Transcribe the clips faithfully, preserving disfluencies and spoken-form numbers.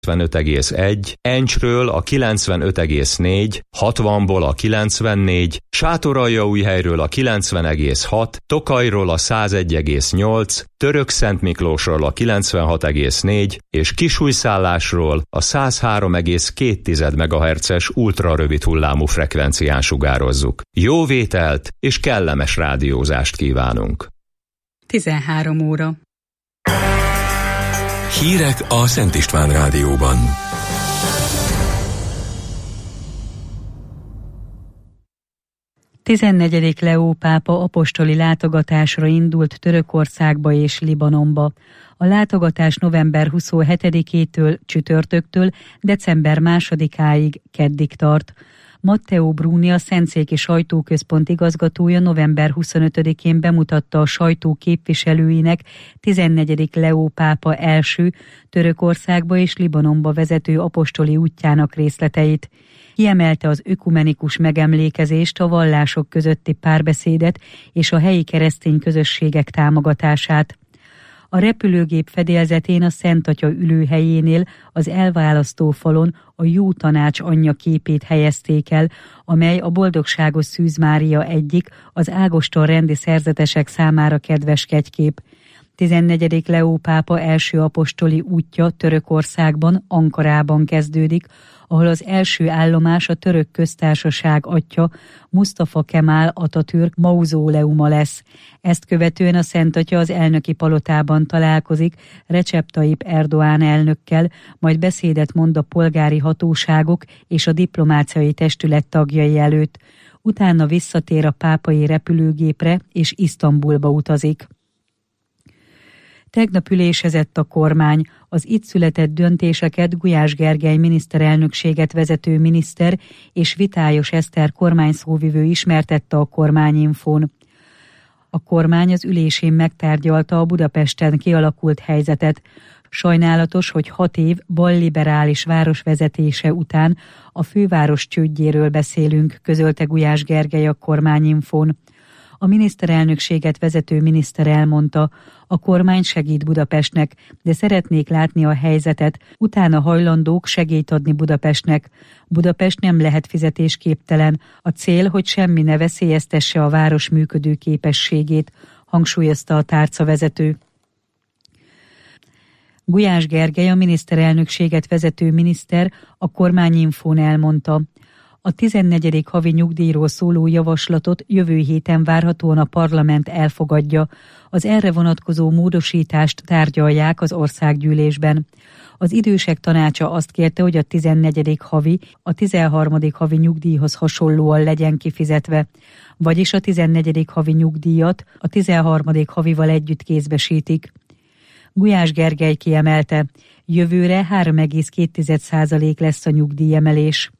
kilencvenöt egész egy, Encsről a kilencvenöt egész négy, hatvanból a kilencvennégy, Sátoraljaújhelyről a kilencven egész hat, Tokajról a száz egy egész nyolc, Törökszentmiklósról a kilencvenhat egész négy és Kisújszállásról a száz három egész két megahertzes ultrarövid hullámú frekvencián sugározzuk. Jó vételt és kellemes rádiózást kívánunk! tizenhárom óra. Hírek a Szent István Rádióban. tizennegyedik Leó pápa apostoli látogatásra indult Törökországba és Libanonba. A látogatás november huszonhetedikétől csütörtöktől december másodikáig keddig tart. Matteo Bruni, a Szentszéki Sajtóközpont igazgatója november huszonötödikén bemutatta a sajtó képviselőinek tizennegyedik Leó pápa első Törökországba és Libanonba vezető apostoli útjának részleteit. Kiemelte az ökumenikus megemlékezést, a vallások közötti párbeszédet és a helyi keresztény közösségek támogatását. A repülőgép fedélzetén a Szent Atya ülőhelyénél az elválasztó falon a Jó Tanács anyja képét helyezték el, amely a Boldogságos Szűz Mária egyik, az Ágoston rendi szerzetesek számára kedves kegykép. tizennegyedik Leó pápa első apostoli útja Törökországban, Ankarában kezdődik, ahol az első állomás a Török Köztársaság atya, Mustafa Kemal Atatürk mauzóleuma lesz. Ezt követően a Szent Atya az elnöki palotában találkozik Recep Tayyip Erdoğan elnökkel, majd beszédet mond a polgári hatóságok és a diplomáciai testület tagjai előtt. Utána visszatér a pápai repülőgépre és Isztambulba utazik. Tegnap ülésezett a kormány. Az itt született döntéseket Gulyás Gergely miniszterelnökséget vezető miniszter és Vitályos Eszter kormányszóvivő ismertette a Kormányinfón. A kormány az ülésén megtárgyalta a Budapesten kialakult helyzetet. Sajnálatos, hogy hat év balliberális városvezetése után a főváros csődjéről beszélünk, közölte Gulyás Gergely a Kormányinfón. A miniszterelnökséget vezető miniszter elmondta, a kormány segít Budapestnek, de szeretnék látni a helyzetet, utána hajlandók segélyt adni Budapestnek. Budapest nem lehet fizetésképtelen, a cél, hogy semmi ne veszélyeztesse a város működő képességét, hangsúlyozta a tárcavezető. Gulyás Gergely, a miniszterelnökséget vezető miniszter a Kormányinfón elmondta, a tizennegyedik havi nyugdíjról szóló javaslatot jövő héten várhatóan a parlament elfogadja. Az erre vonatkozó módosítást tárgyalják az országgyűlésben. Az idősek tanácsa azt kérte, hogy a tizennegyedik havi a tizenharmadik havi nyugdíjhoz hasonlóan legyen kifizetve, vagyis a tizennegyedik havi nyugdíjat a tizenharmadik havival együtt kézbesítik. Gulyás Gergely kiemelte, jövőre három egész két százalék lesz a nyugdíjemelés.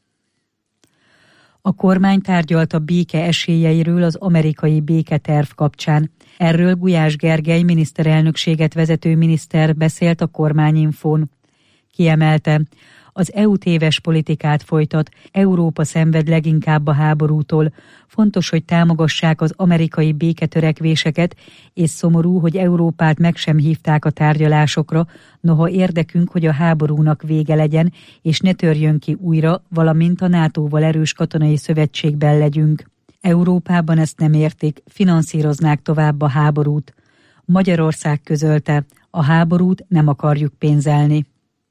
A kormány tárgyalt a béke esélyeiről az amerikai béketerv kapcsán. Erről Gulyás Gergely miniszterelnökséget vezető miniszter beszélt a Kormányinfón. Kiemelte, az é u téves politikát folytat, Európa szenved leginkább a háborútól. Fontos, hogy támogassák az amerikai béketörekvéseket, és szomorú, hogy Európát meg sem hívták a tárgyalásokra, noha érdekünk, hogy a háborúnak vége legyen, és ne törjön ki újra, valamint a nátóval erős katonai szövetségben legyünk. Európában ezt nem értik, finanszíroznák tovább a háborút. Magyarország közölte, a háborút nem akarjuk pénzelni.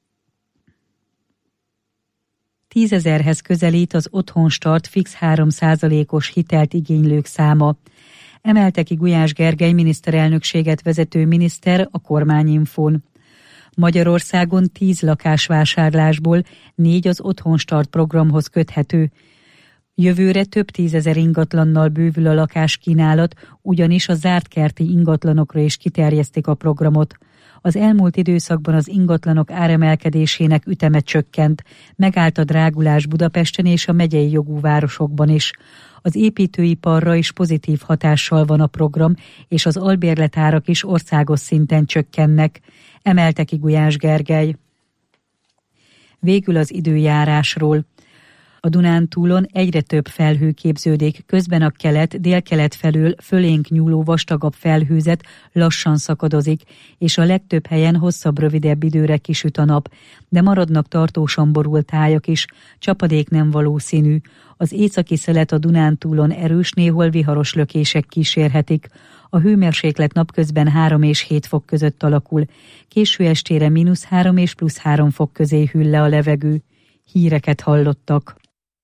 Tízezerhez közelít az Otthonstart fix három százalékos hitelt igénylők száma. Emelte ki Gulyás Gergely miniszterelnökséget vezető miniszter a Kormányinfón. Magyarországon tíz lakásvásárlásból négy az Otthonstart programhoz köthető. Jövőre több tízezer ingatlannal bővül a lakáskínálat, ugyanis a zártkerti ingatlanokra is kiterjesztik a programot. Az elmúlt időszakban az ingatlanok áremelkedésének üteme csökkent, megállt a drágulás Budapesten és a megyei jogú városokban is. Az építőiparra is pozitív hatással van a program, és az albérletárak is országos szinten csökkennek, emelte ki Gulyás Gergely. Végül az időjárásról. A Dunántúlon egyre több felhő képződik, közben a kelet-délkelet felől fölénk nyúló vastagabb felhőzet lassan szakadozik, és a legtöbb helyen hosszabb-rövidebb időre kisüt a nap, de maradnak tartósan borult tájak is, csapadék nem valószínű. Az északi szelet a Dunántúlon erős, néhol viharos lökések kísérhetik. A hőmérséklet napközben három és hét fok között alakul. Késő estére mínusz három és plusz három fok közé hűl le a levegő. Híreket hallottak.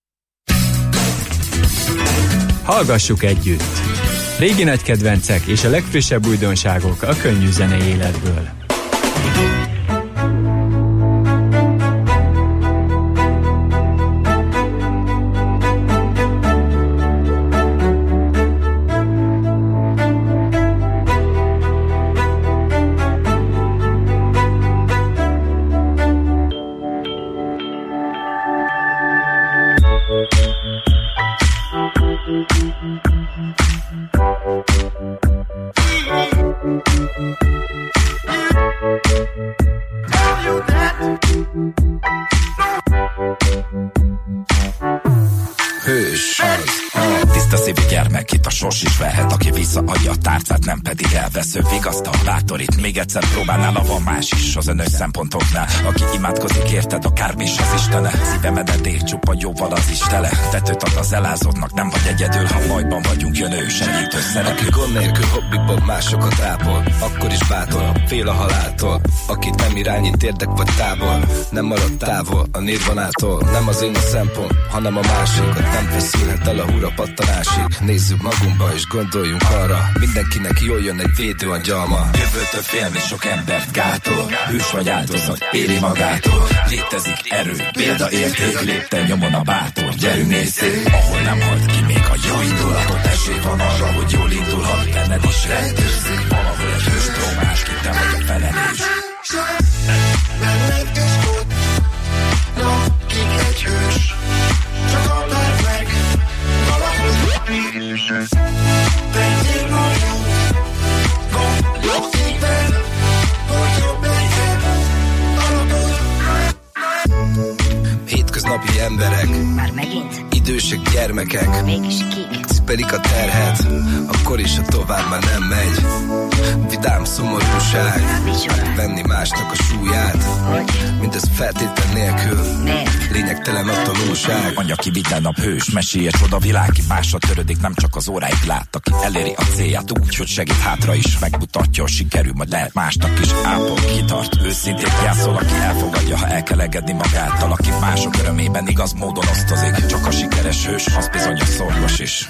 Hallgassuk együtt! Régi nagy kedvencek és a legfrissebb újdonságok a könnyű zenei életből. Sors is vehet, aki visszaadja a tárcát, nem pedig elvesző. Vigasztal, bátorít, még egyszer próbálnál, van más is az önös szempontoknál. Aki imádkozik érted, akármi is az Istene. Szíve mededék, csupa jóval az is tele. Tetőt ad az elázottnak, nem vagy egyedül, ha bajban vagyunk, jön ő, segítő szerep. Aki gond nélkül hobbiból másokat ápol, akkor is bátor, fél a haláltól. Akit nem irányít érdek vagy távol, nem marad távol a nirvanától. Nem az én a szempont, hanem a másikat. Nem feszülhet el a húra pattanásig. Nézzük magunkba és gondoljunk arra, mindenkinek jól jön egy védőangyalma. Jövőtől félni sok embert gátol, hős vagy áldozat, éli magától. Létezik erő, példaérték, lépten nyomon a bátor. Gyerünk nézzék, ahol nem halt ki még a jó indulatot. Esély van arra, hogy jól indulhat, benned is rejtőzik. Valahol egy hős próbás, ki te vagy a felelős. Benned közkód, lakik egy hős. Csak akár meg, valahogy tegyél nagyon, gondolj szépen, hogy jobb legyen, alapod. Hétköznapi emberek, már megint, idősek, gyermekek, mégis kik, cipelik a terhet, akkor is a tovább már nem megy. Vidám szomorúság, venni másnak a súlyát, hogy mindez feltétlen nélkül, miért? lényegtelen a tanulság. Anya ki minden nap hős, mesélje csoda világ, ki másra törődik, nem csak az óráig lát, aki eléri a célját úgy, hogy segít hátra is, megmutatja, hogy sikerül, majd lehet másnak is, ápol, kitart, őszintén játszol, aki elfogadja, ha el kell engedni magától, aki mások örömében igaz módon osztozik, csak a sikeres hős, az bizony a szorgos is.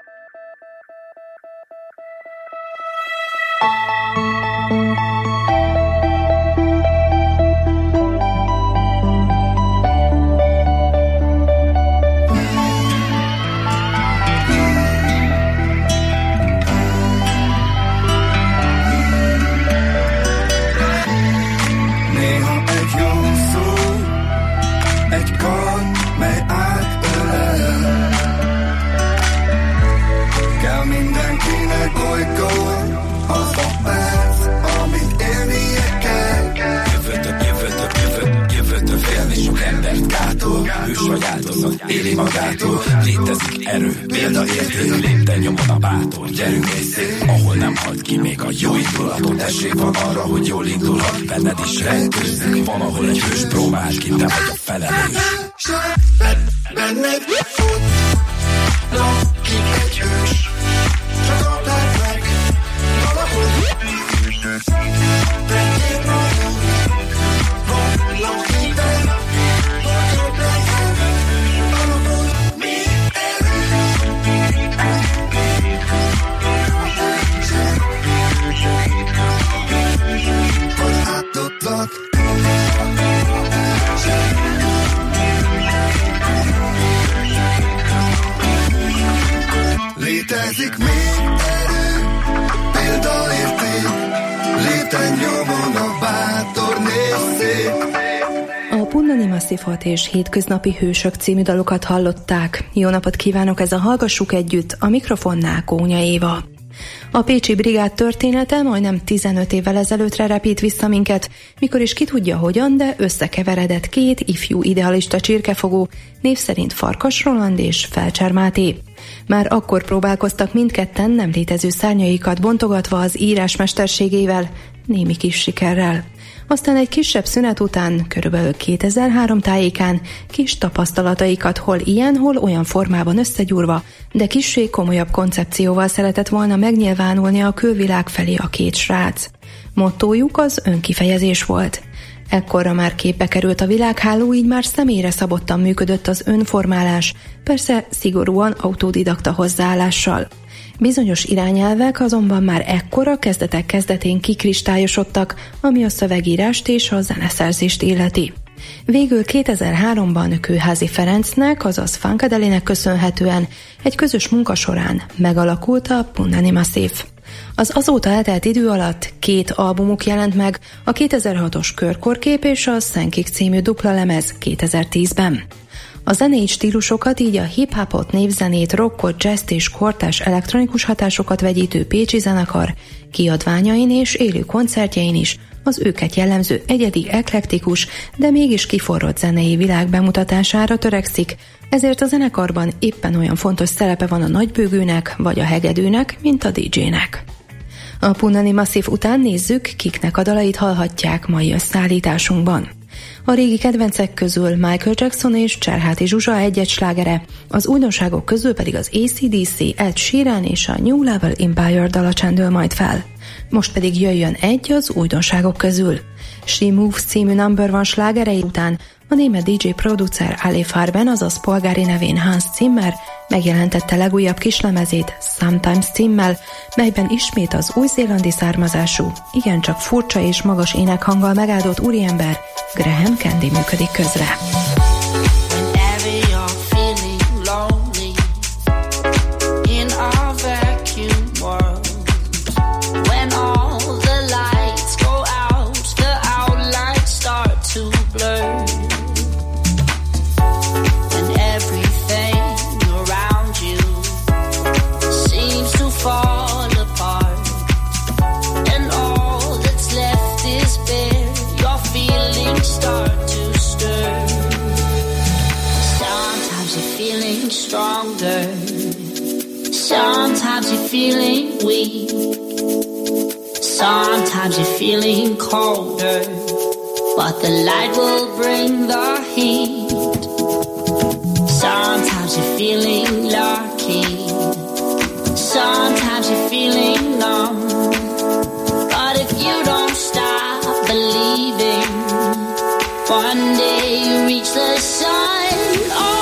Hős vagy áldozat, éli magától. Létezik erő, példaérték, lépten nyomon a bátor. Gyerünk nézzék, ahol nem halt ki még a jó indulatot. Esély van arra, hogy jól indulhat, benned is rejtőzik. Valahol egy hős próbál, ki te vagy a felelős. Benned fut, lakik egy hős. Csak akár meg, valahol tegyél nagyon, gondolj szépen. Létezik még erő, példaérték, léten nyomon a bátor, nézz szép. A Punnani Masszívot és Hétköznapi Hősök című dalokat hallották. Jó napot kívánok, ez a Hallgassuk Együtt, a mikrofonnál Kónya Éva. A pécsi brigád története majdnem tizenöt évvel ezelőttre repít vissza minket, mikor is ki tudja hogyan, de összekeveredett két ifjú idealista csirkefogó, név szerint Farkas Roland és Felcser Máté. Már akkor próbálkoztak mindketten nem létező szárnyaikat bontogatva az írás mesterségével, némi kis sikerrel. Aztán egy kisebb szünet után, körülbelül kétezer-három tájékán kis tapasztalataikat hol ilyen, hol olyan formában összegyúrva, de kissé komolyabb koncepcióval szeretett volna megnyilvánulni a külvilág felé a két srác. Mottójuk az önkifejezés volt. Ekkorra már képbe került a világháló, így már személyre szabottan működött az önformálás, persze szigorúan autodidakta hozzáállással. Bizonyos irányelvek azonban már ekkora kezdetek kezdetén kikristályosodtak, ami a szövegírást és a zeneszerzést illeti. Végül kétezer-háromban Kőházi Ferencnek, azaz Funkadelinek köszönhetően egy közös munka során megalakult a Punani Massive. Az azóta eltelt idő alatt két albumuk jelent meg, a kétezer-hatos Körkorkép és a Szenkik című dupla lemez kétezer-tízben. A zenei stílusokat, így a hip-hopot, népzenét, rockot, jazzt és kortárs elektronikus hatásokat vegyítő pécsi zenekar kiadványain és élő koncertjein is az őket jellemző egyedi, eklektikus, de mégis kiforrott zenei világ bemutatására törekszik, ezért a zenekarban éppen olyan fontos szerepe van a nagybőgőnek vagy a hegedűnek, mint a dé jének. A Punani Massive után nézzük, kiknek a dalait hallhatják mai összeállításunkban. A régi kedvencek közül Michael Jackson és Cserháti Zsuzsa egy-egy slágere, az újdonságok közül pedig az á cé dé cé, Ed Sheeran és a New Level Empire dala csendül majd fel. Most pedig jöjjön egy az újdonságok közül. She Moves című number one slágerei után a német dé jé producer Ali Farben, azaz polgári nevén Hans Zimmer megjelentette legújabb kislemezét Sometimes címmel, melyben ismét az új-zélandi származású, igencsak furcsa és magas énekhanggal megáldott úriember Graham Candy működik közre. Sometimes you're feeling weak. Sometimes you're feeling colder, but the light will bring the heat. Sometimes you're feeling lucky. Sometimes you're feeling numb. But if you don't stop believing, one day you reach the sun. Oh,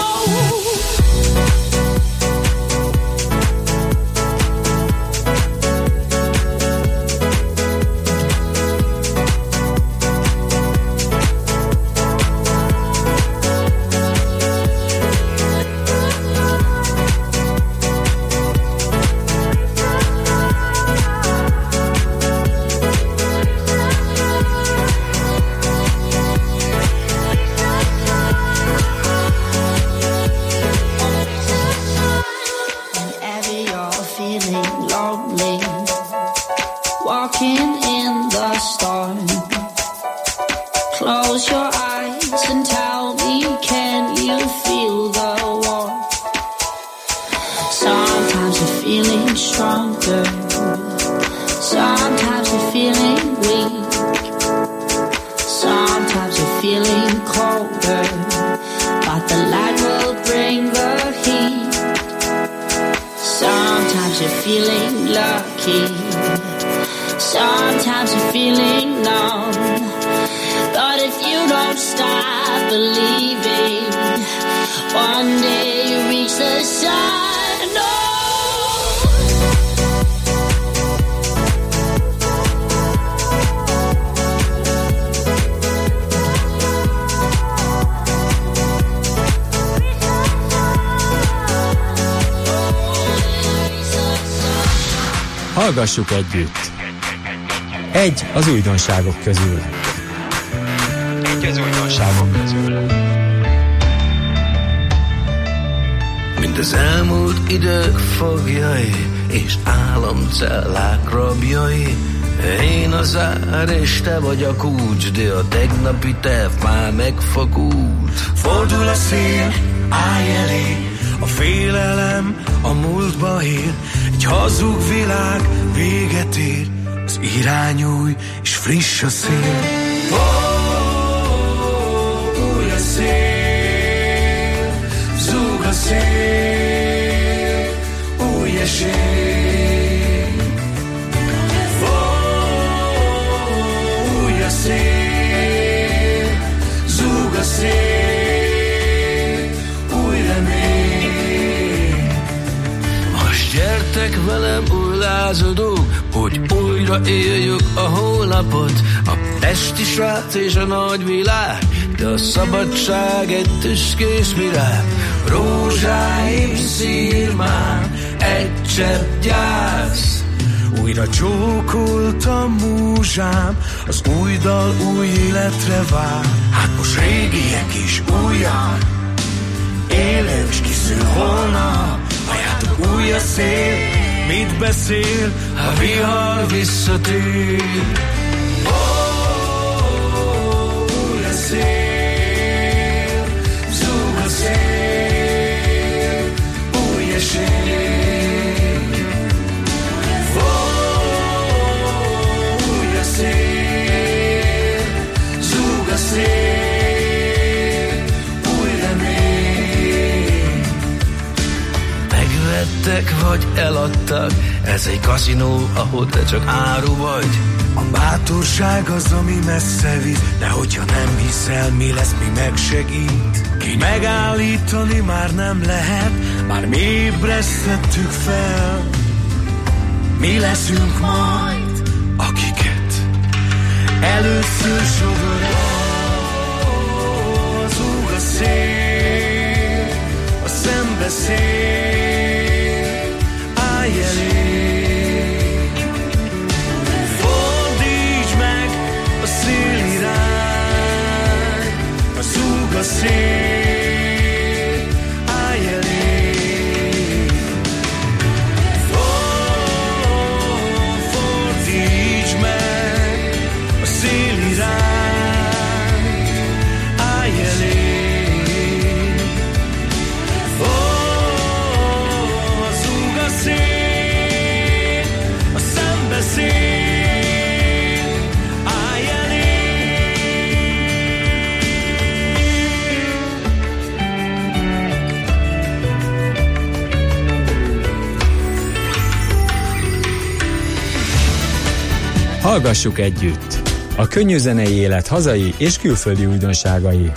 sometimes you're feeling numb. But if you don't stop believing, one day you reach the sun. Oh. Hallgassuk együtt! Egy az újdonságok közül. Egy az újdonságok közül. Mind az elmúlt idők fogjai, és államcellák rabjai. Én az ár és te vagy a kulcs, de a tegnapi terv már megfakult. Fordul a szél, állj elé, a félelem a múltba ér. Egy hazug világ véget ér, az irány új és friss a szél. Oh, új a szél, zúg a szél, új esély. Oh, új a szél, zúg a szél, új remény. Most gyertek velem, új lázadók, hogy újra éljük a holnapot. A pesti srác és a nagyvilág, de a szabadság egy tüskés virág. Rózsáim szírmán egy csepp gyász. Újra csókoltam múzsám, az új dal új életre vár. Hát most régiek is újjak, élők s kiszül holnap. Halljátok, új a szél, mit beszél, ha vihar visszatér. Oh, új a szél, zúg a szél, új esély. Oh, új a szél, zúg a szél, új remény. Megvettek vagy eladtak, ez egy kaszinó, ahol te csak áru vagy. A bátorság az, ami messze visz, de hogyha nem hiszel, mi lesz, mi megsegít. Ki megállítani már nem lehet, már mi ébresztettük fel. Mi leszünk majd, akiket először sodor el. Zúg a szél, a szembeszél, állj elé. A szél, állj elé. Oh, fordítsd meg a szél irány, állj elé. Oh, zúg a szél, a szembeszél. Hallgassuk együtt! A könnyű zenei élet hazai és külföldi újdonságai.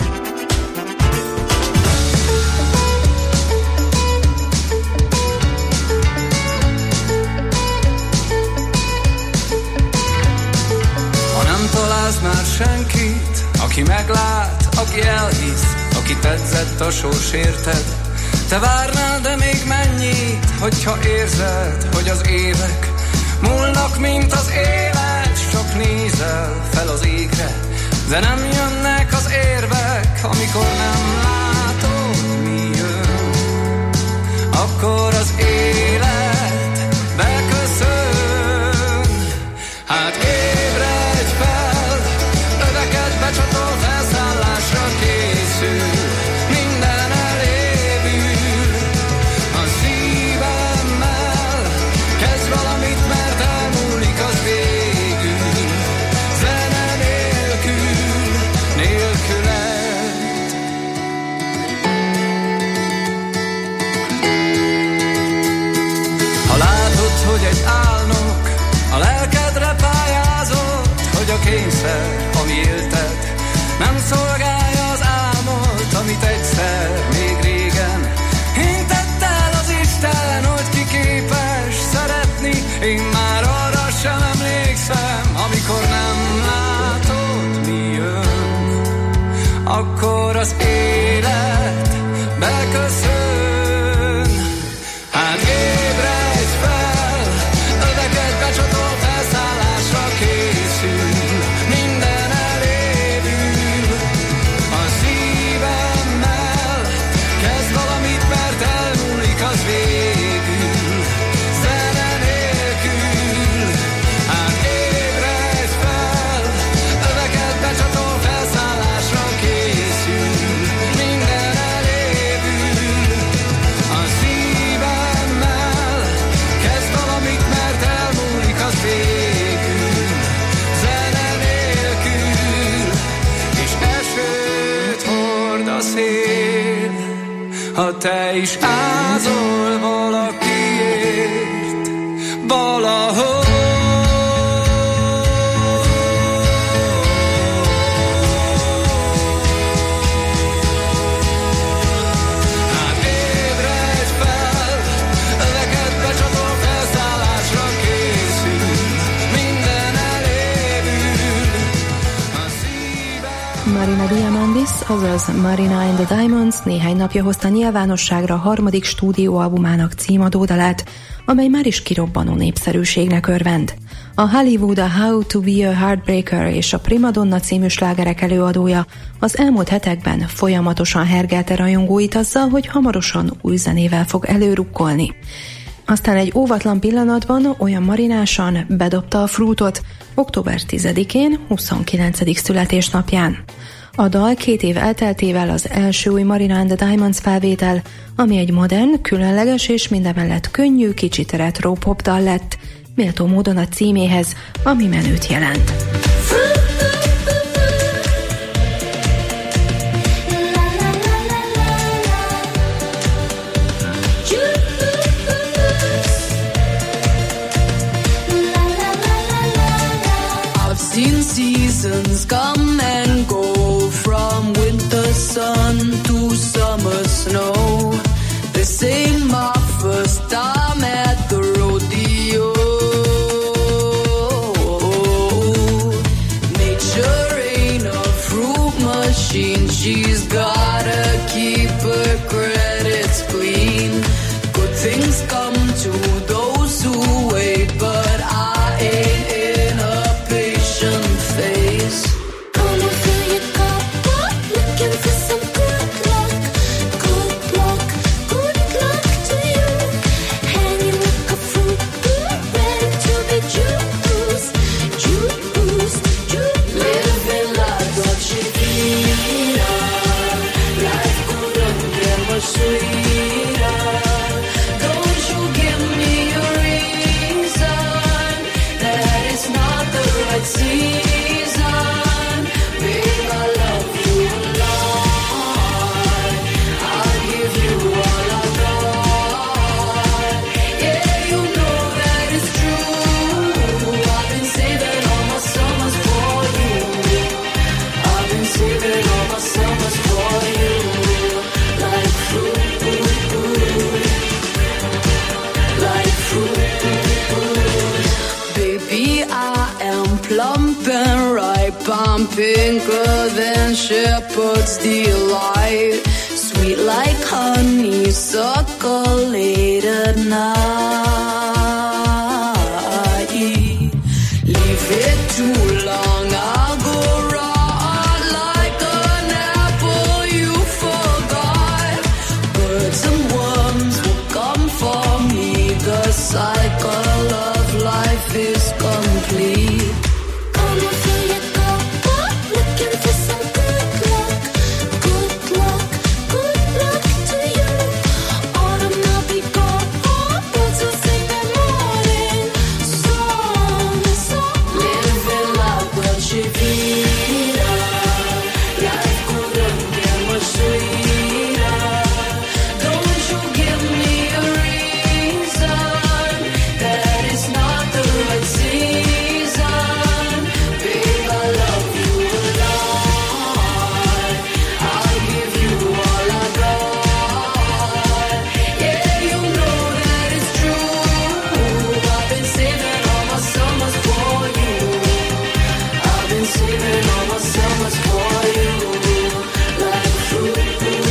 Ha nem találsz már senkit, aki meglát, aki elhisz, aki tetszett a sors érted, te várnál, de még mennyit, hogyha érzed, hogy az évek múlnak, mint az élet, csak nézel fel az égre, de nem jönnek az érvek, amikor nem látod, mi jön. Akkor az élet beköszön. Hát ébredj fel, öveket becsatol, felszállásra készül. Minden elévül a szívemmel, kezd valamit, mert elmúlik az végül. Zene nélkül, nélküled. Ha látod, hogy egy álnok a lelkedre pályázott, hogy a kényszer, ami élted, nem szolgálja az álmot, amit egyszer még régen hintett el az Isten, hogy ki képes szeretni. Én már arra sem emlékszem, amikor nem látod, mi jön. Akkor az élet beköszön. Hát ébredj fel, öveket becsatol, felszállásra készül. Minden elévül a szívemmel, kezd valamit, mert elmúlik az végül. Zene a szél, ha te is ázol valakiért, valahol. Marina Diamandis, azaz Marina and the Diamonds néhány napja hozta nyilvánosságra harmadik stúdióalbumának címadó dalát, amely már is kirobbanó népszerűségnek örvend. A Hollywood, a How to be a Heartbreaker és a Primadonna című slágerek előadója az elmúlt hetekben folyamatosan hergelte rajongóit azzal, hogy hamarosan új zenével fog előrukkolni. Aztán egy óvatlan pillanatban olyan marinásan bedobta a Fruitot október tizedikén, huszonkilencedik születésnapján. A dal két év elteltével az első új Marina and the Diamonds felvétel, ami egy modern, különleges és mindemellett könnyű, kicsit retro pop dal lett, méltó módon a címéhez, ami menőt jelent. Seasons come and go, from winter sun to summer snow. This ain't my first time at the rodeo. Nature ain't a fruit machine, she's gotta keep her credits clean. Good things come to those who wait, but I ain't in a patient phase. Gonna fill your cup up, looking for some good luck. Good luck, good luck to you. Hanging like a fruit, good, ready to be juiced, juiced, juiced. Living la dolce vita, life couldn't get much sweeter. Don't you give me a reason that it's not the right season. Babe, I love you a lot. I'll give you all I got. Yeah, you know that it's true. I've been saving all my summers for you. I've been saving all my summers for you. Like fruit, like fruit. Baby, I am plump and ripe. I'm pinker than shepherd's delight. Sweet like honey, suckle late at night. Leave it too long, I'll go raw like an apple you forgot. Birds and worms will come for me. The cycle of life is complete. Gonna fill your cup up, looking for some good luck. Good luck, good luck to you. Autumn, I'll be gone. Birds will sing their morning song, song. Living la dolce vita, life couldn't get much sweeter. Don't you give me a reason that it's not the right season. Babe, I love you a lot. I'll give you all I got. Yeah, you know that it's true. I've been saving all my summers for you. I've been saving all my summers for you. Like fruit.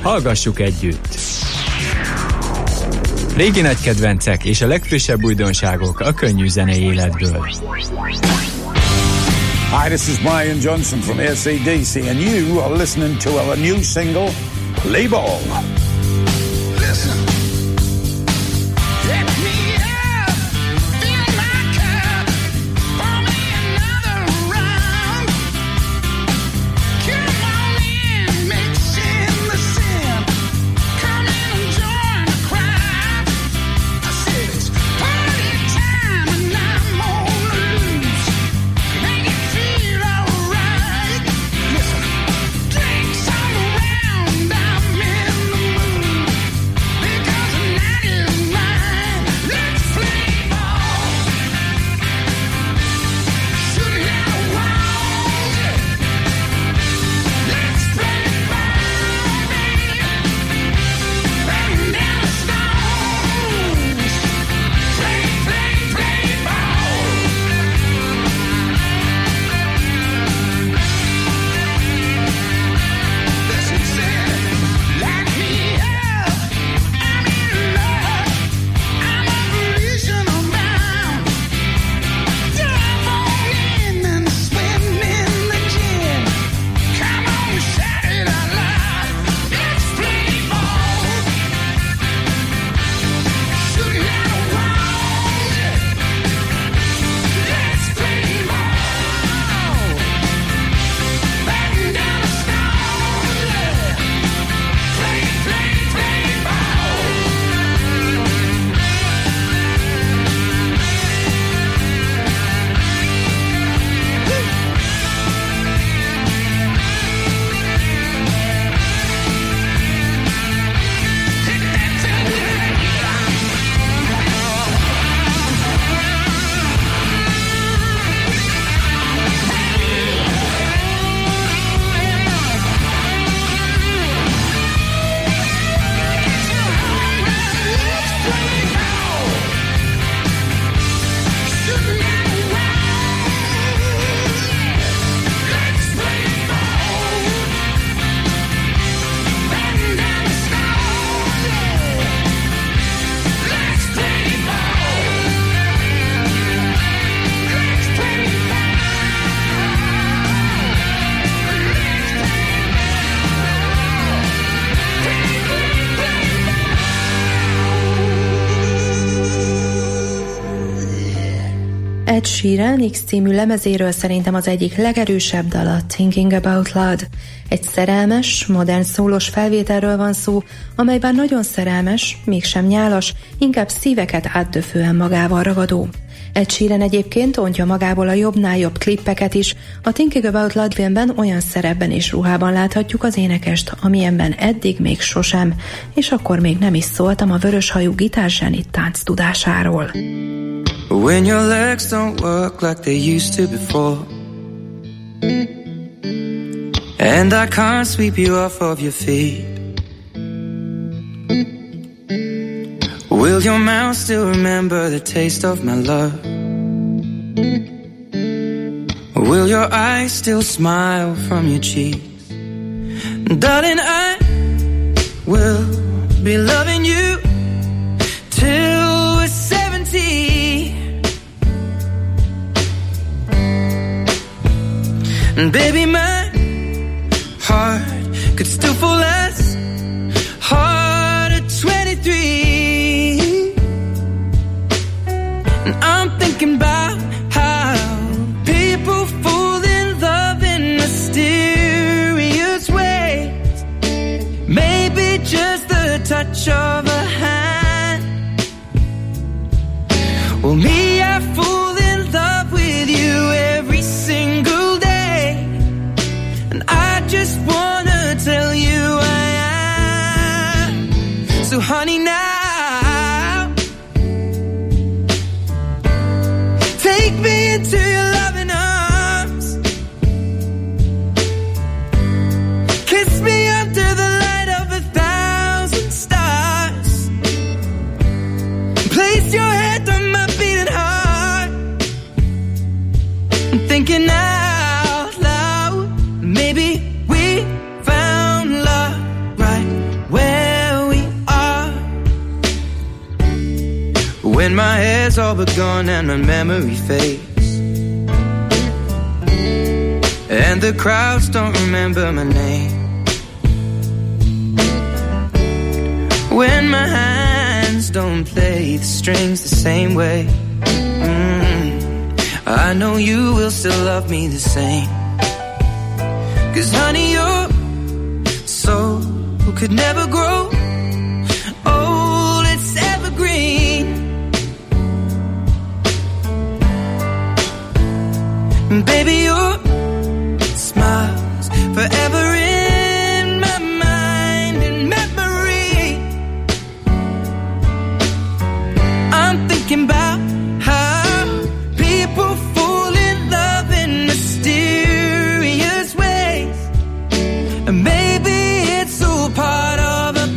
Hallgassuk együtt! Régi nagy kedvencek és a legfrissebb újdonságok a könnyű zenei életből. Hi, this is Brian Johnson from A C D C and you are listening to our new single, Play Ball. Listen. Ed Sheeran X című lemezéről szerintem az egyik legerősebb dal a Thinking About Love. Egy szerelmes, modern szólós felvételről van szó, amely bár nagyon szerelmes, mégsem nyálas, inkább szíveket átdöfően magával ragadó. Ed Sheeran egyébként ontja magából a jobbnál jobb klippeket is. A Thinking About Love filmben olyan szerepben és ruhában láthatjuk az énekest, amilyenben eddig még sosem, és akkor még nem is szóltam a vöröshajú gitárzseni tánc tudásáról. When your legs don't work like they used to before, and I can't sweep you off of your feet, will your mouth still remember the taste of my love? Will your eyes still smile from your cheeks? Darling, I will be loving you till we're seventy. And baby, my heart could still fall as hard at twenty-three. And I'm thinking about how people fall in love in mysterious ways. Maybe just the touch of a hand. Well, me, I fall in love with you every single day. I just wanna tell you I am. So honey, now take me into your loving arms. Kiss me under the light of a thousand stars. Place your head on my beating heart. I'm thinking out loud, maybe we found love right when my hair's all but gone and my memory fades, and the crowds don't remember my name, when my hands don't play the strings the same way. mm, I know you will still love me the same, 'cause honey, your soul could never grow old, it's evergreen. And baby, your smile's forever in my mind and memory. I'm thinking about how people fall in love in mysterious ways, and maybe it's all part of a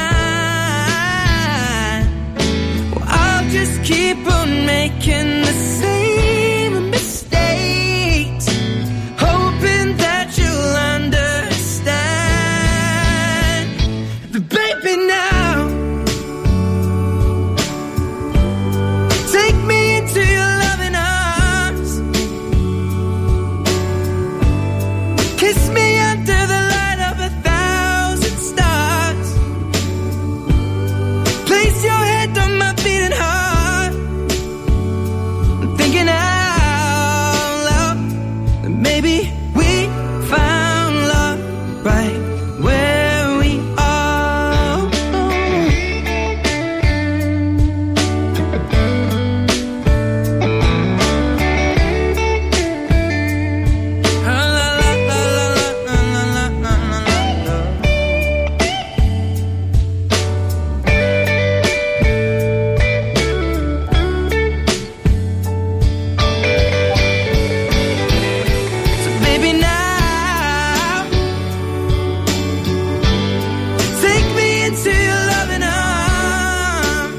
plan. Well, I'll just keep on making the same mistakes, hoping that you'll understand. But baby, now take me into your loving arms, kiss me under the light of a thousand stars, place your head on my beating heart. I'm thinking out loud that maybe we found love right where we are. La, la, la, la, la, la, la, la, la, la. So baby, now take me into your loving arms,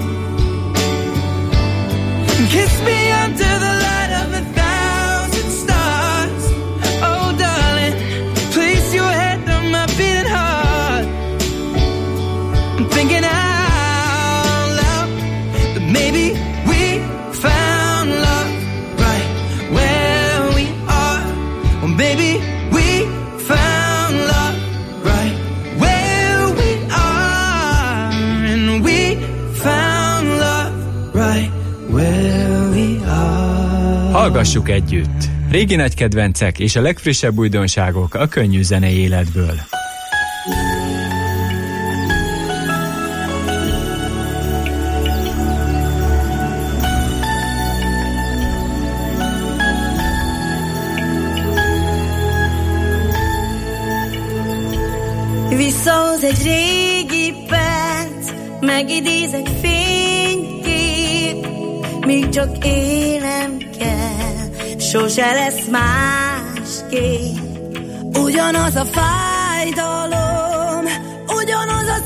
kiss me under the light of a thousand stars. Oh darling, place your head on my beating heart. I'm thinking out loud that maybe we found love right where we are. Or maybe we found love right where we are. And we found love right where we are. Hallgassuk együtt! Régi nagy kedvencek és a legfrissebb újdonságok a könnyű zenei életből. Visszahoz egy régi perc, megidézek fénykép, míg csak élnem kell, sose lesz másképp. Ugyanaz a fájdalom, ugyanaz az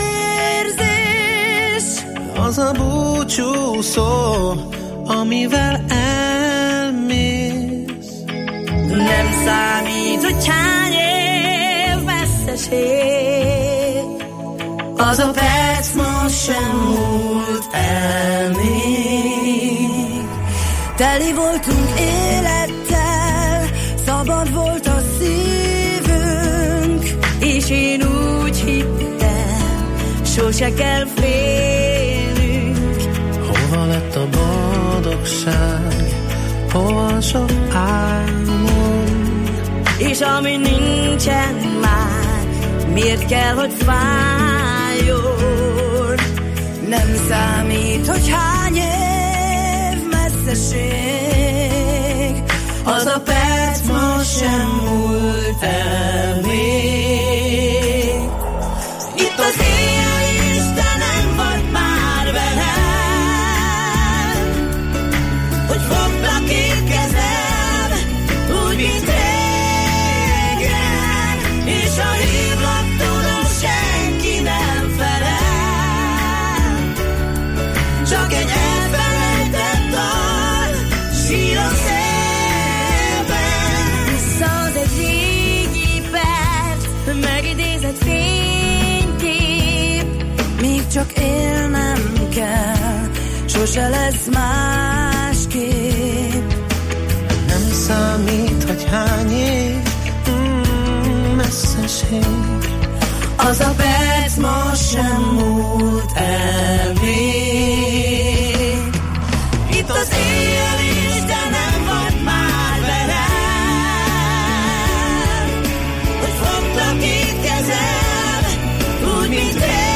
érzés, Az a búcsú szó, amivel elmész. nem számít, hogy hány év veszteség. Az a perc most sem múlt el még. Teli voltunk élettel, szabad volt a szívünk, és én úgy hittem, sose kell félnünk. Hova lett a boldogság, hol sok álmunk? És ami nincsen már, miért kell, hogy fájjon? Nem számít, hogy hány év messzeség, az a perc most sem múlt el még. Itt az éjjel, Isten nem vagy már velem, hogy foglak két kezem, úgy, mint régen, és a hívlak, tudom, senki nem felel. Csak egy elfelejtett dal, sír a szélben. sose lesz másképp. Nem számít, hogy hány év, mm, messzeség. Az a perc most sem múlt el még. Itt az éjjel is, de nem vagy már velem, hogy fogtak itt kezem, úgy, mint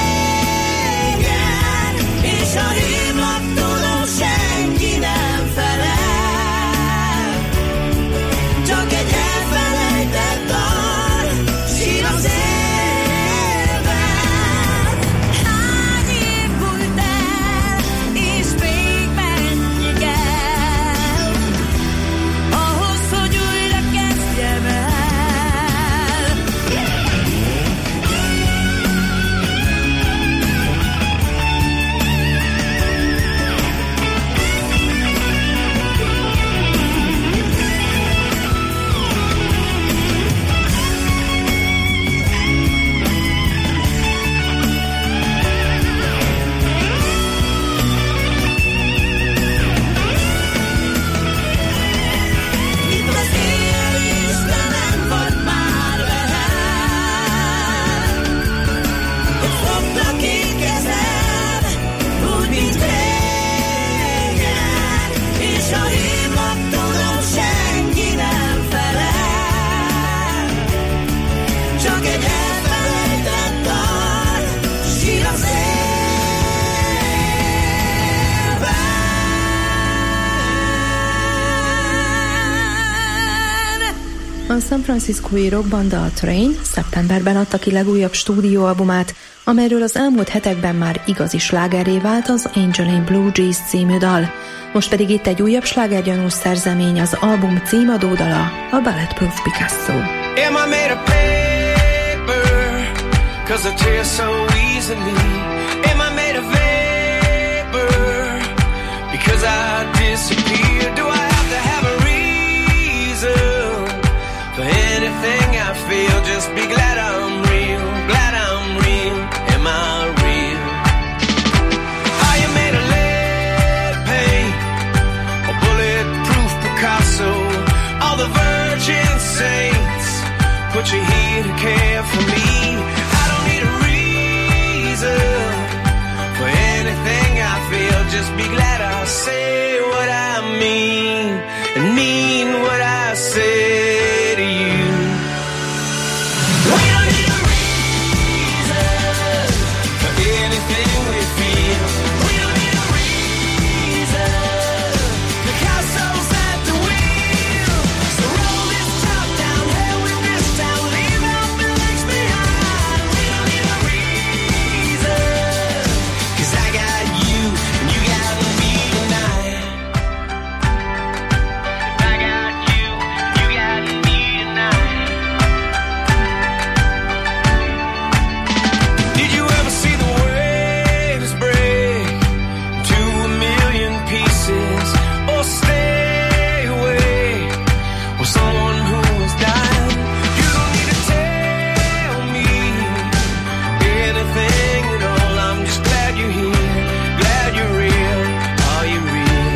régen, és a hívlak tudom, senki nem felel. Csak egy elfelejtett dal, sír az él. A San Franciscói rockbanda a Train szeptemberben adta ki legújabb stúdióalbumát, amelyről az elmúlt hetekben már igazi slágerré vált az Angel in Blue Jeans című dal. Most pedig itt egy újabb slágergyanús szerzemény, az album címadó dala, a Bulletproof Picasso. Am I made of paper? 'Cause I tear so easily. Am I made of vapor? Because I disappear. Do I have to have a reason for anything I feel? Just be glad I'm real, glad I'm real. Am I real? Are you made of lead paint or bulletproof Picasso? All the virgin saints put you here to care for me. I don't need a reason for anything I feel. Just be glad I say what I mean and mean what I say to you. We don't need a reason for anything we feel. We don't need a reason. Picasso's at the wheel. So roll this top down, hell with this town, leave out my legs behind. We don't need a reason, 'cause I got you and you got me tonight. I got you, you got me tonight. Did you ever see the waves break to a million pieces, or stay away with someone who is dying? You don't need to tell me anything at all. I'm just glad you're here, glad you're real. Are you real?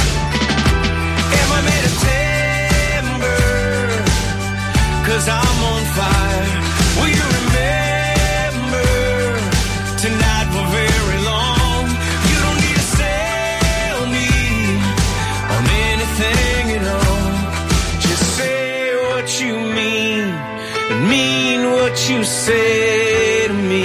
Am I made of timber? 'Cause I'm on fire. Will you remember tonight for very long? You don't need to sell me on anything at all. Just say what you mean and mean what you say to me.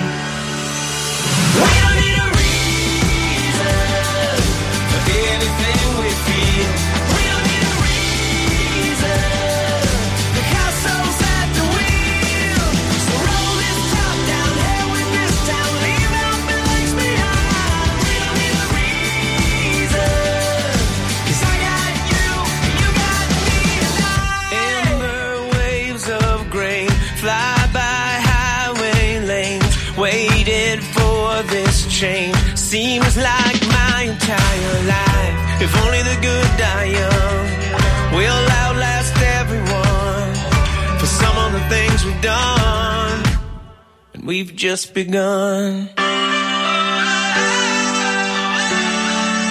We don't need a reason for anything we feel. We don't need a reason. Picasso's at the wheel. So roll this top down, hell with this town, leave out my legs behind. We don't need a reason, 'cause I got you and you got me tonight. Amber waves of grain fly by highway lanes, waited for this change. Seems like my entire life, if only the good die young, will outlast everyone for some of the things we've done, and we've just begun.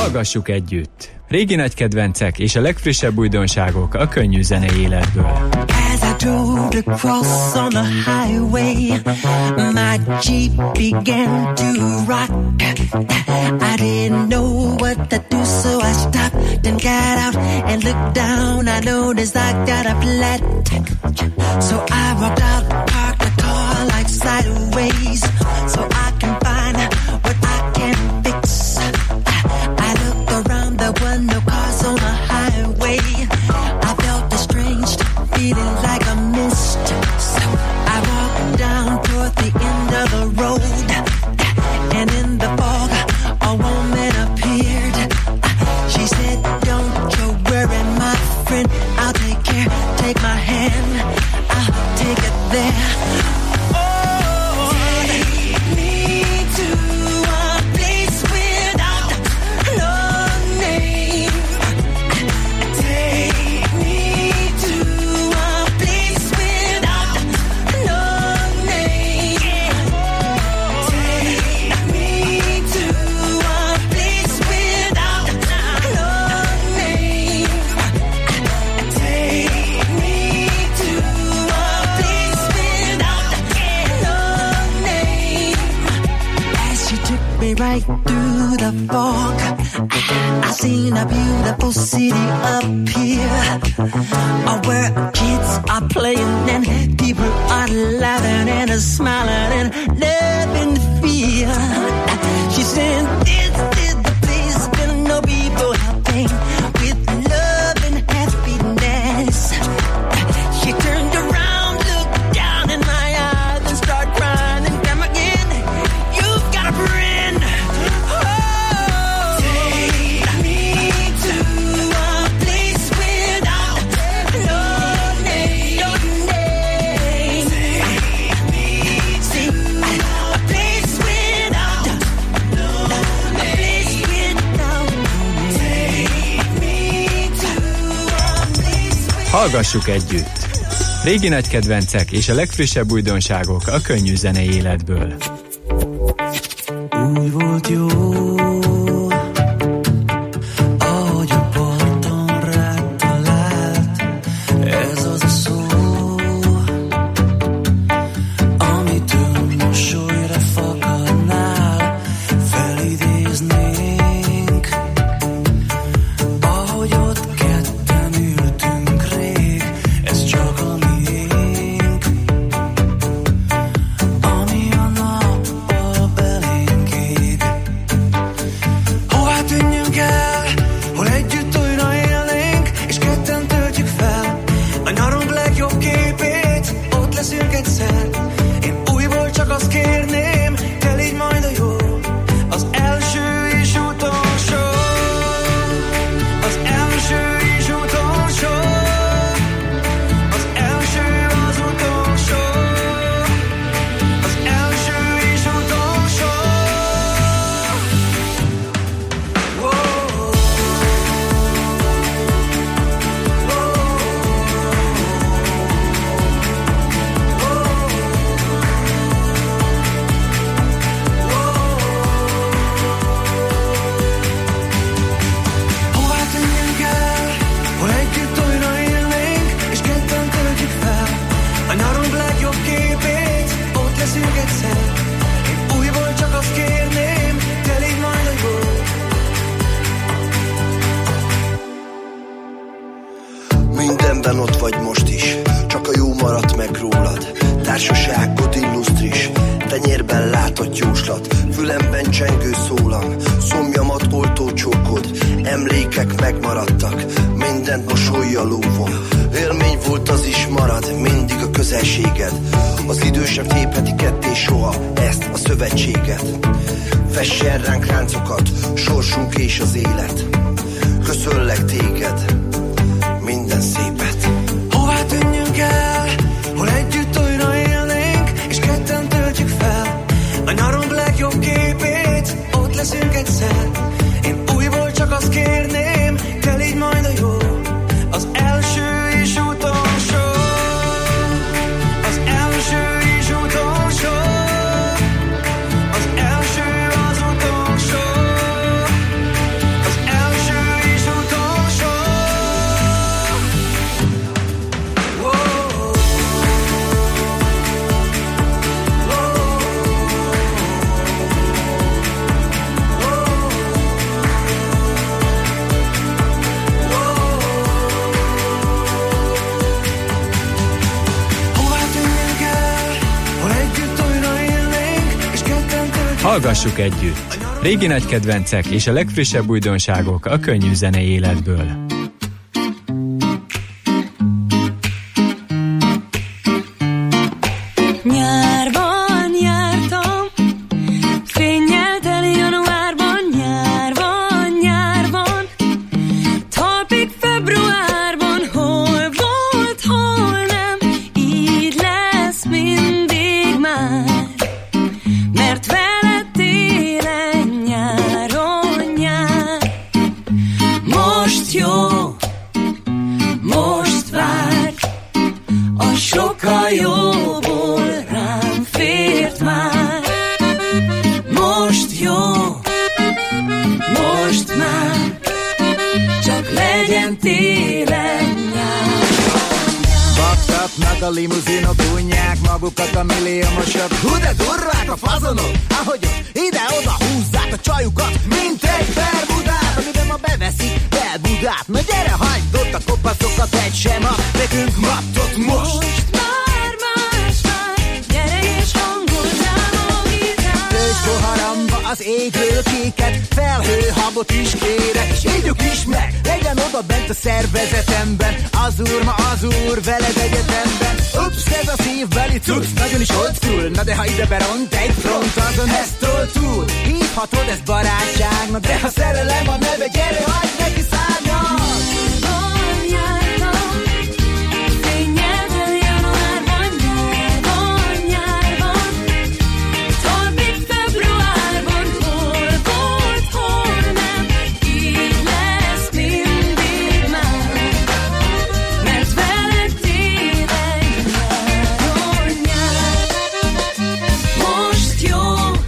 Hallgassuk együtt! Régi nagy kedvencek és a legfrissebb újdonságok a könnyű zenei életből. As I drove across on the highway, my Jeep began to rock. I didn't know what to do, so I stopped and got out and looked down. I noticed I got a flat, so I walked out, parked the car like sideways, so I can find what I can fix. I looked around, there were no cars on the highway. I felt a strange feeling like a mist. So I walked down toward the end of the road, and in the fog a woman appeared. She said, "Don't you worry, my friend, I'll take care. Take my hand, I'll take it there." Right through the fog, I seen a beautiful city up here, where kids are playing and people are laughing and smiling and loving the feel. She said, "This is the place where no people have pain, with love and happiness." She turned around, looked down in my eyes, and started crying and come again. You've got a friend. Hallgassuk együtt! Régi nagy kedvencek és a legfrissebb újdonságok a könnyű zenei életből. Úgy volt jó, ahogy a parton rád talált, ez az a szó, amitől mosolyra fakadnál, felidéznénk, ahogy ott ketten ültünk rég, ez csak a miénk, ami a nappal belénk ég. Hová tűnjünk el, hol együtt újra élnénk, és ketten töltjük fel a nyarunk legjobb képét, ott leszünk egyszer. Én újból csak azt kérném, te légy majd a jó, az első és utolsó, az első és utolsó, az első az utolsó, az első és utolsó. Hová tűnjünk el, hol együtt újra élnénk, és ketten töltjük fel a nyarunk legjobb képét, ott leszünk egyszer. Én újból csak azt kérném, te légy majd a jó. Mindenben ott vagy most is, csak a jó maradt meg rólad. Társaságod illusztris, tenyérben látott jóslat, fülemben csengő szólam, szomjamat oltó csókod, emlékek megmaradtak, mindent mosollyal lóvom. Élmény volt, az is marad, mindig a közelséged. Az idő sem tépheti ketté soha ezt a szövetséget. Fessen ránk ráncokat, sorsunk és az élet. Köszönlek téged, minden szépet. Hová tűnjünk el, hol együtt újra élnénk, és ketten töltjük fel a nyarunk legjobb képét, ott leszünk egyszer. Én újból csak azt kérném, te légy majd a jó, az első és utolsó, az első és utolsó, az első az utolsó, az Hallgassuk együtt! Régi nagy kedvencek és a legfrissebb újdonságok a könnyű zenei életből. Nyárban jártam, fénnyel teli januárban, nyárban, nyárban, talpig februárban, hol volt, hol nem, így lesz mindig már, mert veled télen, nyáron nyár. Most jó, most vár, a sokkal jóból rám fért már. Most jó, most már, csak legyen télen nyár. Baktatnak a limuzinok, unják magukat a milliómosok. Hú de durvák a fazonok, ahogyan ide-oda húzzák a csajukat, mint egy Bermudát, amiben ma beveszik Belbudát. Na gyere, hagyd ott a kopaszokat, egy sem a nekünk mattot most. Most már más már, gyere és hangozzál a gitár. Töltsd poharamba az égről kéket, felhőhabot is kérek, és ígyuk is meg, legyen oda bent a szervezetemben. Az úr ma az úr, veled egyetemben. Ups, ez a szívbeli cucc, nagyon is old school. Na de ha ide beront egy front, azon eztől túl hívhatod ezt barátságnak, de ha szerelem a neve, gyere, hagyd neki szárnyat. Nyárban jártam, fénnyel teli januárban, nyárban, nyárban, talpig februárban, hol volt, hol nem, így lesz mindig már, mert veled télen, nyáron nyár. Most jó,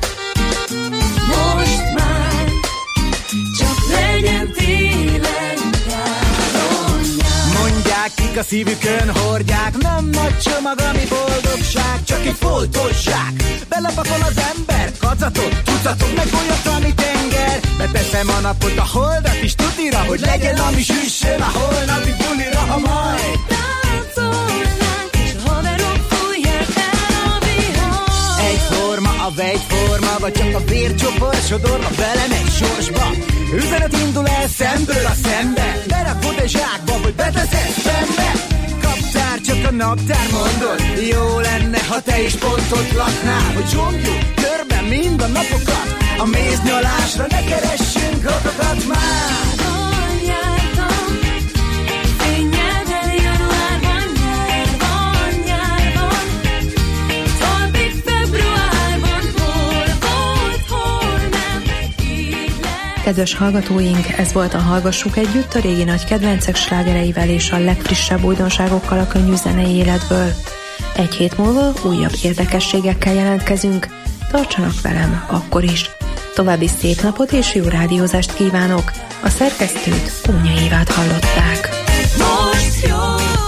most már, csak legyen télen, nyáron nyár. Mondják, kik a szívükön hordják, nem nagy csomag, ami boldogság, csak egy foltos zsák. Belepakol az ember, kacatot, tucatot, meg olyat, ami tenger. Beteszem a napot, a holdat is tutira, hogy legyen, ami süssön a holnapi bulira, ha majd Táncolnánk, és a haverok fújják el a vihar. egyforma a vegyforma, vagy csak a vércsopor sodorva belemegy sorsba. Üzenet indul el szemből a szembe, berakod egy zsákba, vagy beteszed szembe. Kaptár, csak a naptár mondod, jó lenne, ha te is pont ott laknál, hogy zsongjuk körben mind a napokat, a méznyalásra ne keressünk okokat már. Nyárban jártam, fénnyel teli januárban, nyárban, nyárban, talpig februárban, hol volt, hol nem, így lesz. Kedves hallgatóink, ez volt a Hallgassuk együtt, a régi nagy kedvencek slágereivel és a legfrissebb újdonságokkal a könnyű zenei életből. Egy hét múlva újabb érdekességekkel jelentkezünk. Tartsanak velem akkor is. További szép napot és jó rádiózást kívánok. A szerkesztőt, Kónya Évát hallották. Most jó,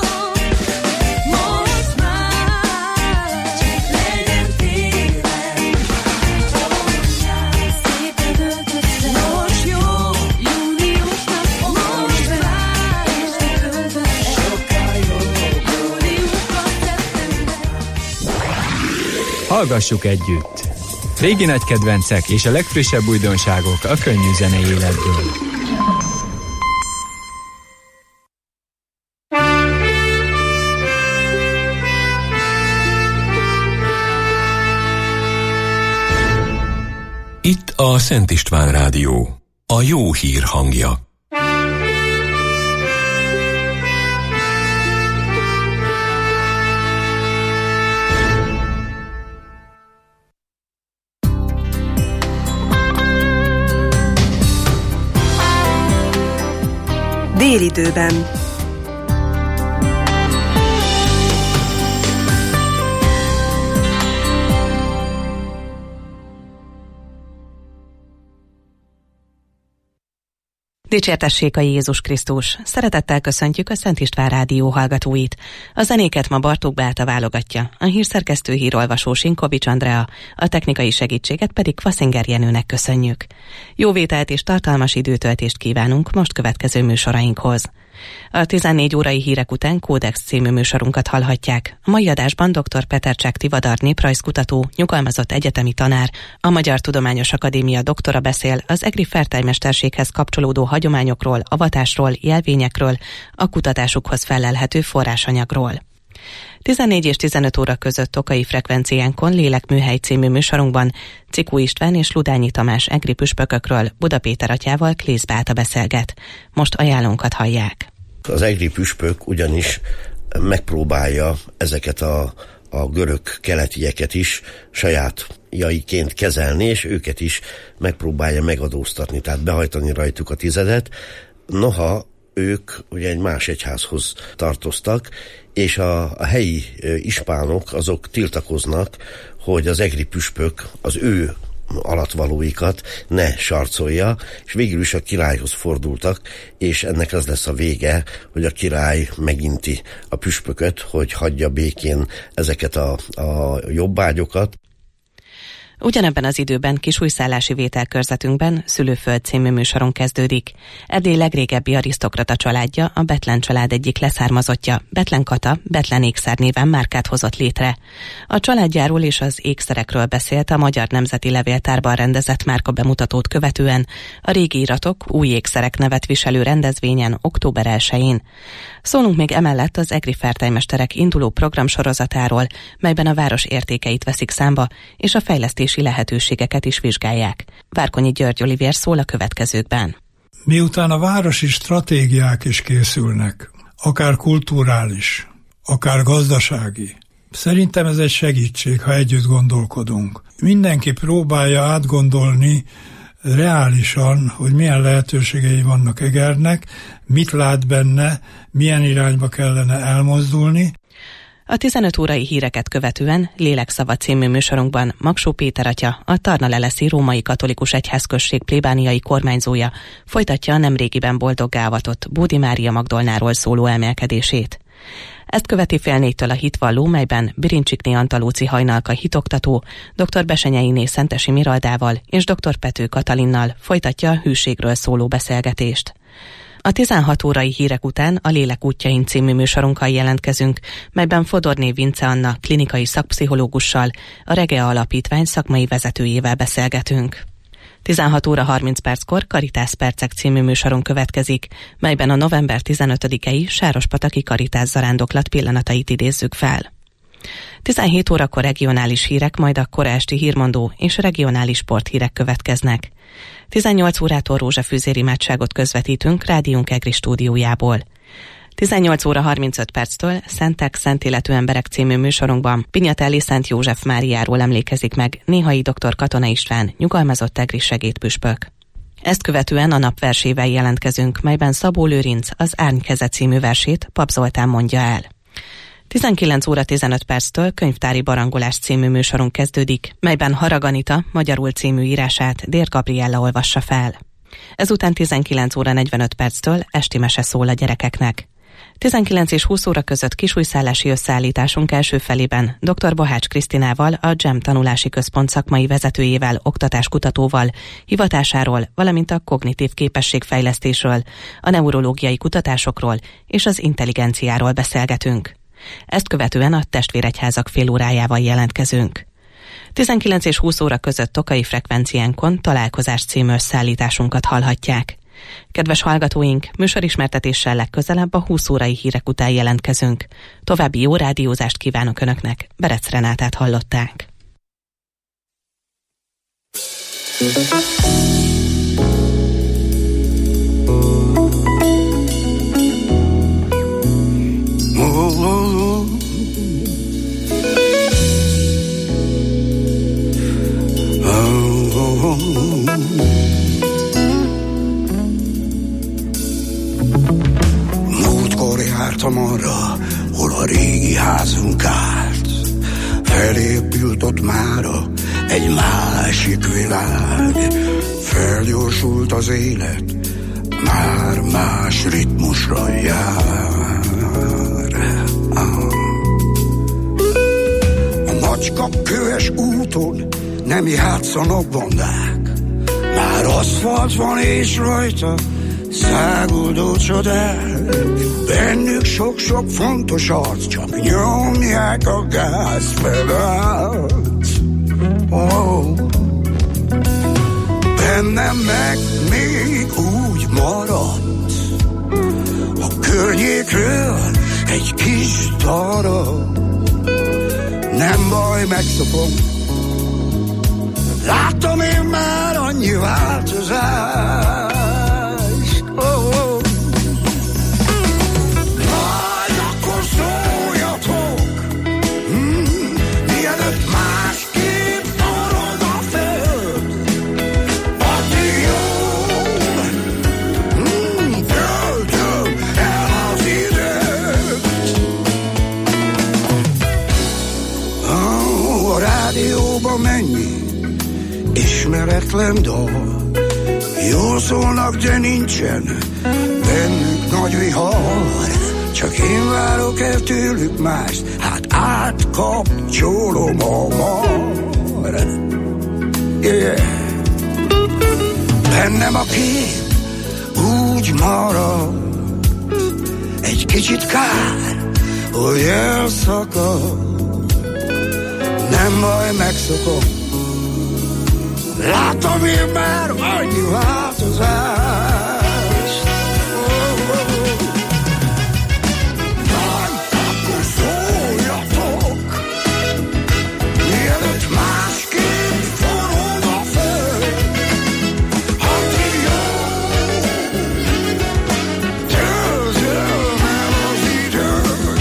most már, csak legyen télen, szépen öltözve. Most jó, június nap, most már, sokkal jobb, júliusban, szeptember. Hallgassuk együtt! Régi nagy kedvencek és a legfrissebb újdonságok a könnyű zenei életből. Itt a Szent István Rádió, a jó hír hangja. Délidőben. Dicsértessék a Jézus Krisztus! Szeretettel köszöntjük a Szent István Rádió hallgatóit. A zenéket ma Bartók Beáta válogatja, a hírszerkesztő hírolvasó Sinkovics Andrea, a technikai segítséget pedig Kvaszinger Jenőnek köszönjük. Jó vételt és tartalmas időtöltést kívánunk most következő műsorainkhoz. A tizennégy órai hírek után Kódex című műsorunkat hallhatják. A mai adásban dr. Petercsák Tivadar néprajzkutató, nyugalmazott egyetemi tanár, a Magyar Tudományos Akadémia doktora beszél az egri fertőmesterséghez kapcsolódó hagyományokról, avatásról, jelvényekről, a kutatásukhoz felelhető forrásanyagról. tizennégy és tizenöt óra között Tokai frekvenciánkon Lélekműhely című műsorunkban Cikó István és Ludányi Tamás egri püspökökről Buda Péter atyával Klész Beáta beszélget. Most ajánlónkat hallják. Az egri püspök ugyanis megpróbálja ezeket a, a görög keletieket is sajátjaiként kezelni, és őket is megpróbálja megadóztatni, tehát behajtani rajtuk a tizedet. Noha ők ugye egy más egyházhoz tartoztak, és a, a helyi ispánok azok tiltakoznak, hogy az egri püspök az ő alatvalóikat ne sarcolja, és végül is a királyhoz fordultak, és ennek az lesz a vége, hogy a király meginti a püspököt, hogy hagyja békén ezeket a, a jobbágyokat. Ugyanebben az időben Kisújszállási vételkörzetünkben Szülőföld című műsoron kezdődik. Erdély legrégebbi arisztokrata családja, a Bethlen család egyik leszármazottja, Bethlen Kata, Bethlen ékszer néven márkát hozott létre. A családjáról és az ékszerekről beszélt a Magyar Nemzeti Levéltárban rendezett márka bemutatót követően a régi iratok új ékszerek nevet viselő rendezvényen október elsején. Szólunk még emellett az egri fertőmesterek induló programsorozatáról, melyben a város értékeit veszik számba, és a fejlesztési lehetőségeket is vizsgálják. Várkonyi György Olivér szól a következőkben. Miután a városi stratégiák is készülnek, akár kulturális, akár gazdasági, szerintem ez egy segítség, ha együtt gondolkodunk. Mindenki próbálja átgondolni reálisan, hogy milyen lehetőségei vannak Egernek, mit lát benne, milyen irányba kellene elmozdulni. A tizenöt órai híreket követően Lélekszava című műsorunkban Magsó Péter atya, a Tarnaleleszi Római Katolikus Egyházközség plébániai kormányzója folytatja a nemrégiben boldoggá avatott Bódi Mária Magdolnáról szóló emelkedését. Ezt követi fél négytől a hitvalló, melyben Birincsikné Antalóci Hajnalka hitoktató, dr. Besenyeiné Szentesi Miraldával és dr. Pető Katalinnal folytatja a hűségről szóló beszélgetést. A tizenhat órai hírek után a Lélek útjain című műsorunkkal jelentkezünk, melyben Fodorné Vince Anna klinikai szakpszichológussal, a Regea Alapítvány szakmai vezetőjével beszélgetünk. tizenhat óra harminc perckor Karitász Percek című műsoron következik, melyben a november tizenötödikei Sárospataki Karitász zarándoklat pillanatait idézzük fel. tizenhét órakor regionális hírek, majd a kora esti hírmondó és regionális sporthírek következnek. tizennyolc órától rózsafűzér imádságot közvetítünk rádiónk egri stúdiójából. tizennyolc óra harmincöt perctől Szentek, Szentéletű emberek című műsorunkban Pinyatelli Szent József Máriáról emlékezik meg Néhai dr. Katona István, nyugalmazott egri segédpüspök. Ezt követően a nap versével jelentkezünk, melyben Szabó Lőrinc az Árnykeze című versét Pap Zoltán mondja el. tizenkilenc óra tizenöt perctől Könyvtári barangolás című műsorunk kezdődik, melyben Harag Anita magyarul című írását Dér Gabriella olvassa fel. Ezután tizenkilenc óra negyvenöt perctől esti mese szól a gyerekeknek. tizenkilenc és húsz óra között kisújszállási összeállításunk első felében dr. Bohács Krisztinával, a dzsem tanulási központ szakmai vezetőjével, oktatáskutatóval, hivatásáról, valamint a kognitív képességfejlesztésről, a neurológiai kutatásokról és az intelligenciáról beszélgetünk. Ezt követően a testvéregyházak félórájával jelentkezünk. tizenkilenc és húsz óra között Tokai frekvenciánkon Találkozás című összeállításunkat hallhatják. Kedves hallgatóink, műsorismertetéssel legközelebb a húsz órai hírek után jelentkezünk. További jó rádiózást kívánok Önöknek, Berec Renátát hallották. Múltkor jártam arra, hol a régi házunk állt. Felépült ott mára egy másik világ. Felgyorsult az élet, már más ritmusra jár. A macska köves úton nem játszanak bandák. Már aszfalt van és rajta száguldó csodák, bennük sok-sok fontos arc, csak nyomják a gázpedált. Oh. Bennem meg még úgy maradt a környékről egy kis darab. Nem baj, megszokom, láttam én már annyi változást. Oh, oh. Majd akkor szóljatok, hmm, mielőtt másképp forog a föld. Addig jó, hmm, töltöm el az időt. Oh, a rádióban mennyi ismeretlen dal, jól szólnak, de nincsen bennük nagy vihar. Csak én várok el tőlük mást, hát átkapcsolom a mar. Yeah. Bennem a kép úgy marad, egy kicsit kár, hogy elszakad. Nem baj, megszokom, látom én már annyi változást. Oh, oh, oh. Majd akkor szóljatok, mielőtt másképp forog a föld. Addig jó, töltöm el az időt.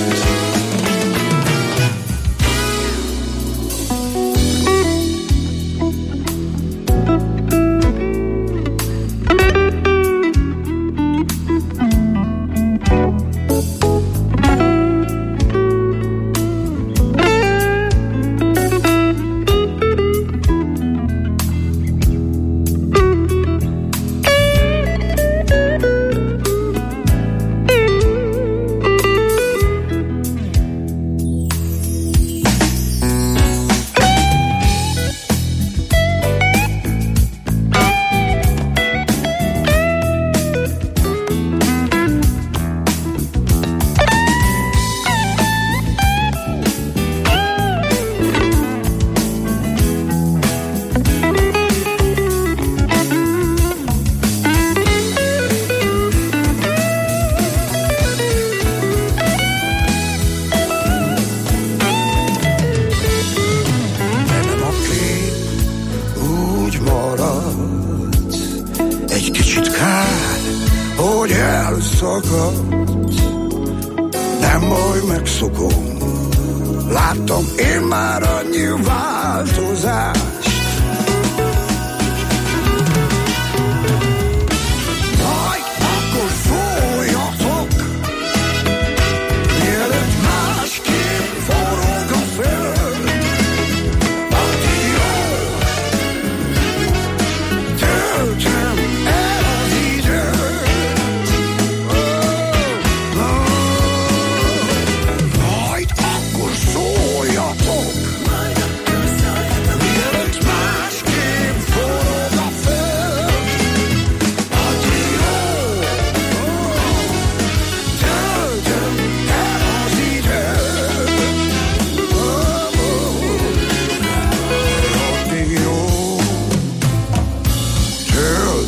Nem baj, megszokom, láttam én már annyi változást.